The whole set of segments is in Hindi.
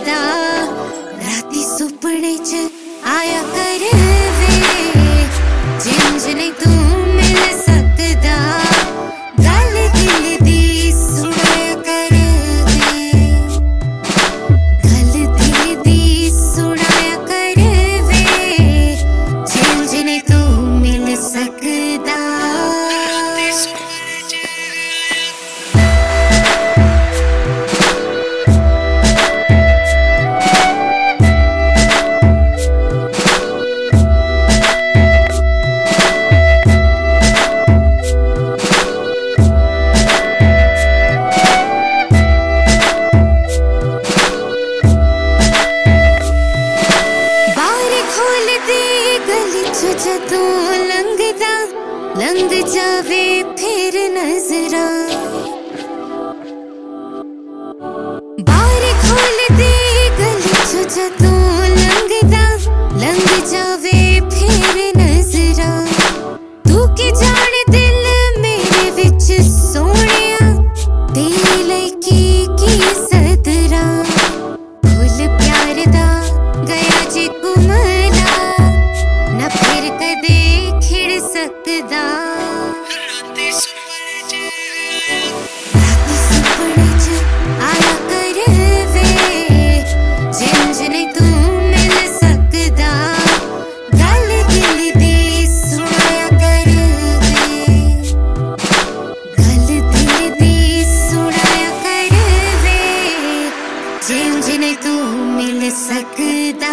सकदा। राती सुपने च आया कर वे जिंज नहीं तू मिल सकदा। गल दिल दी सुनाया कर वे, गल दिल दी सुनाया कर वे जिंज नहीं तू मिल सकदा। जदों लंघदा लंघ जावे फिर नजरा। बाहर खोल दे गली चो जदों लंघदा लंघ जावे फिर नजरा। तू की जाने दिल मेरे विच सोहणिया तेरे लई की सदरा। फुल प्यार दा गया जे कुमला ना फिर कदे खिड़ सकदा। राती सुपने च आया कर वे जिंज नहीं तू मिल सकदा। गल दिल दी सुनाया कर वे, गल दिल दी सुनाया कर वे जिंज नहीं तू मिल सकदा।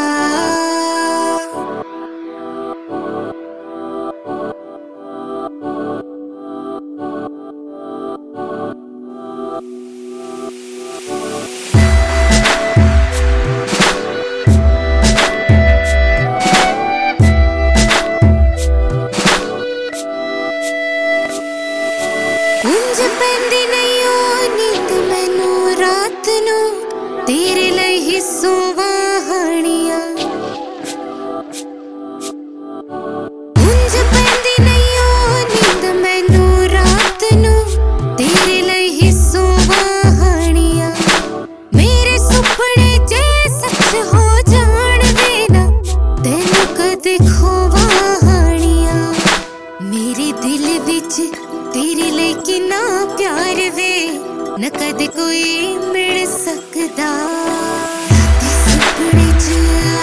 उंज पैंदी नहीं ओ नींद मैनू रात नू तेरे लई ही सोवाहणिया। उंज पैंदी नहीं ओ नींद मैनू रात नू तेरे लई ही सोवाहणिया। मेरे सुपने जे सच हो जाण वे ना तैनू कदे खोवाहणिया। मेरे दिल विच तेरे लई किन्ना प्यार वे न कदे कोई मिल सकदा। राती सुपने च